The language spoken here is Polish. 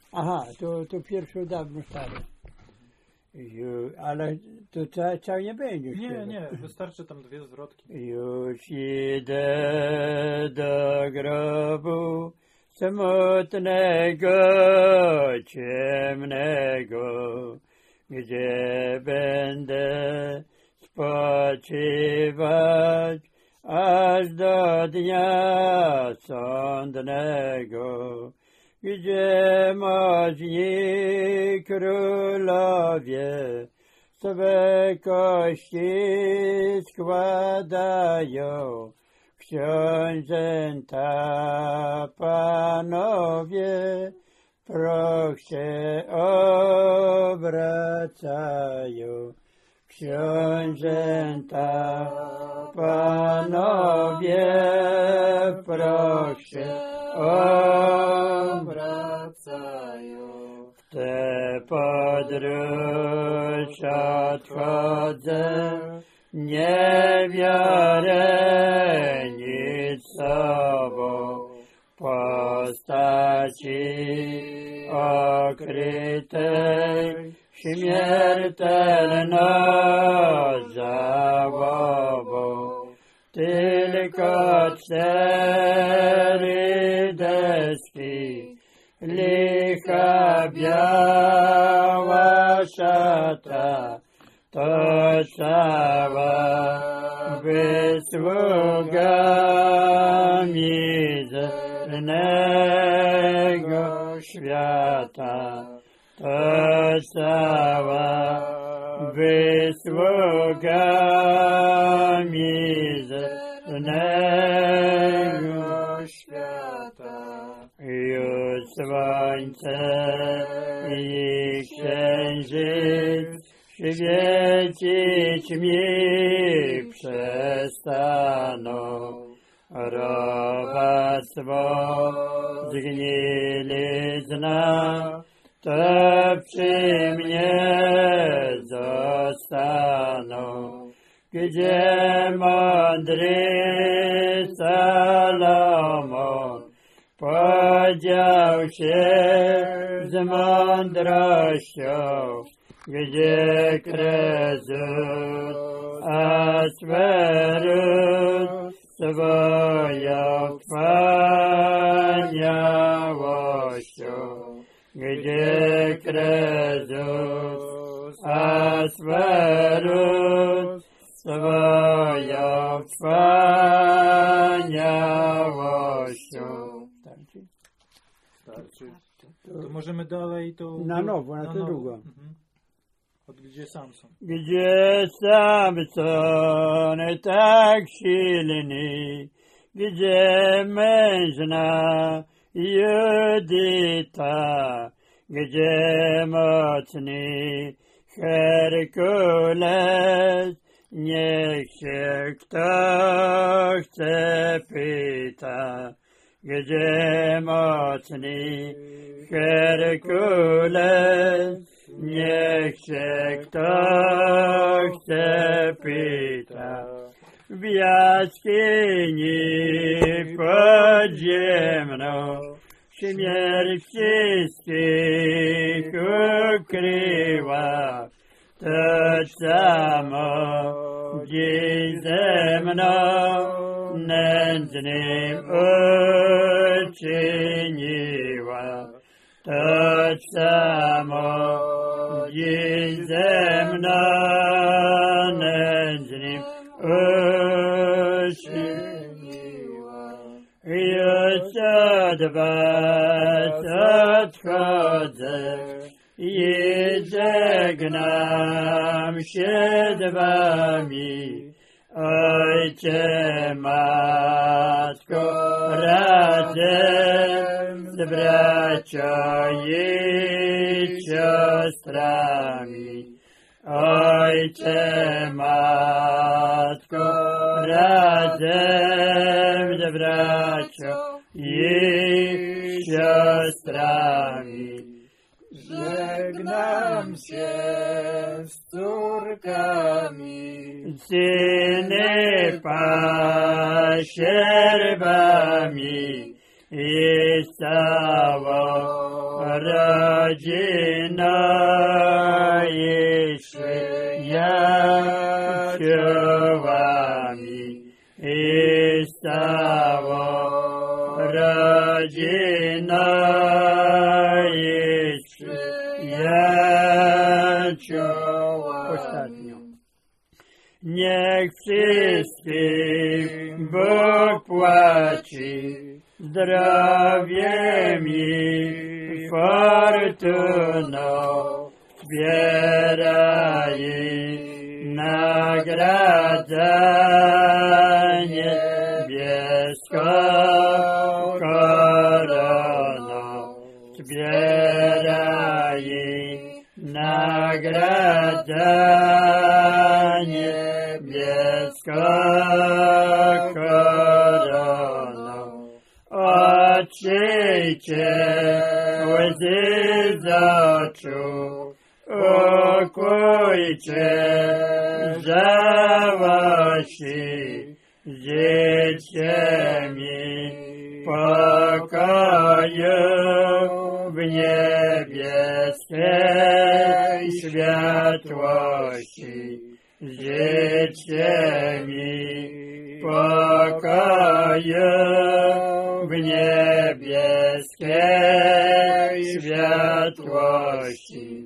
Aha, to pierwszy dawno stary. Ale to cały nie będzie. Nie, wystarczy tam 2 zwrotki. Już idę do grobu smutnego, ciemnego, gdzie będę spoczywać aż do dnia sądnego, gdzie moźni królowie swe kości składają, książęta panowie proch się obracają. Książęta panowie proch się obracają. W tę podróż odchodzę, nie biorę nic sobą, postaci okrytej śmiertelną żałobą. Tylko 4 deski, licha biała szata, to cała wysługa mizernego świata. To cała wysługa mizernego świata. Już słońce i księżyc świecić mi przestaną. Robactwo zgnilizna to przy mnie zostaną. Gdzie mądry Salomon podział się z mądrością, gdzie Krezus Asferus swoją wspaniałością, gdzie Krezus Asferus swoją wspaniałością. Starczy. To możemy dalej to... Na nowo, na to długo. Mhm. Od gdzie Samson? Gdzie Samson tak silny, gdzie mężna Judyta, gdzie mocny Herkules, niech się kto chce pyta. Gdzie mocny Herkules, niech się kto chce pyta. W jaskini podziemną śmierć wszystkich ukryła. To samo dziś ze mną nędznym uczyniła. To samo dziś ze mną nędznym uczyniła. Już od was odchodzę i żegnam się z wami. Ojcze, matko, razem z bracią i siostrami. Ojcze, matko, razem z bracią i siostrami. Żegnam się z córkami, syny pasierbami i z całą rodzina jeszcze jaciowami i stało rodzina jeszcze jaciowami. Ostatnio. Niech wszystkim Bóg płaci zdrowiem i fortuną, wspiera i nagradza niebieską koroną, wspiera i nagradza niebieską koroną. Oczyjcie łzy z oczu, ukójcie żałości, życzcie mi pokoju w niebieskiej światłości. Życzcie mi pokoju w niebieskiej światłości.